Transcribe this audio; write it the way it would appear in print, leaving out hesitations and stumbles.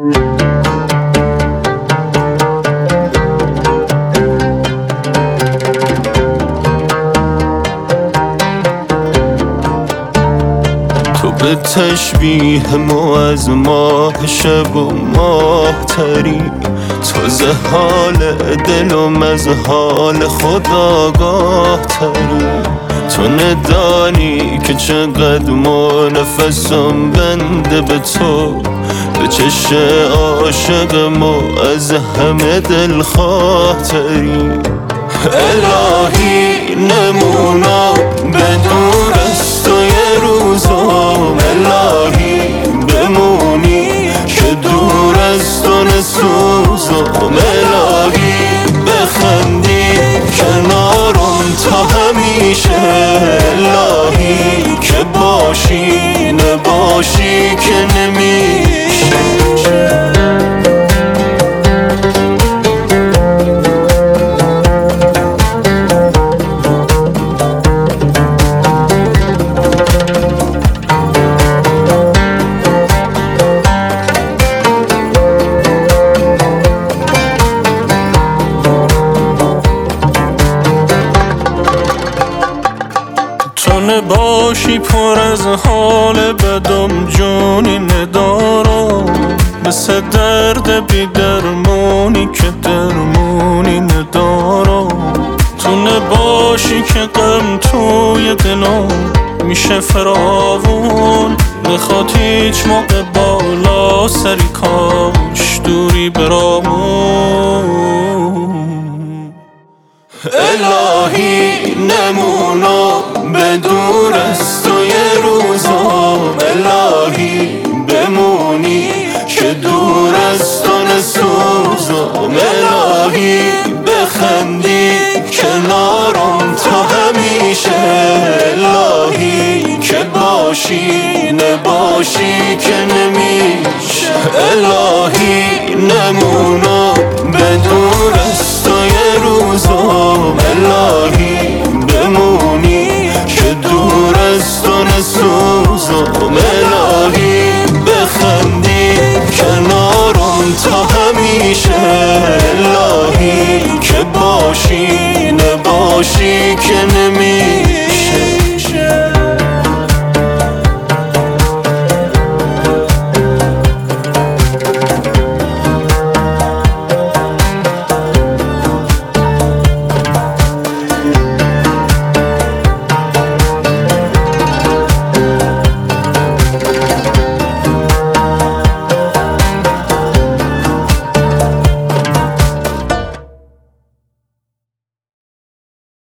تو به تشبیه ما از ماه شب و ماه تری، تازه حال دلم از حال خود آگاه تری. تو ندانی که چقدر منفسم بنده به تو، به چشم عاشق ما از همه دلخواه تری. الهی نمونا به دور از تو یه روزم، الهی بمونی که دور از تو نسوزم، الهی بخندی کنارم تا همیشه، الهی که باشی نباشی که نمیشه. تو نباشی پر از حال بدم جونی ندارم، مثل درد بی درمونی که درمونی ندارم. تو نباشی که غم توی دلم میشه فراوون، بخواد هیچ موقع بالا سری کاش دوری برامون. الهی نمونا به دور از تو یه روزم، الهی بمونی که دور از تو نسوزم، الهی بخندی کنارم تا همیشه، الهی که باشی نباشی که نمیشه. الهی نمونا به دور از تو یه روزم، الهی بمونی که دور از تو نسوزم، الهی بخندی کنارم تا همیشه، الهی که باشی نباشی که نمیشه.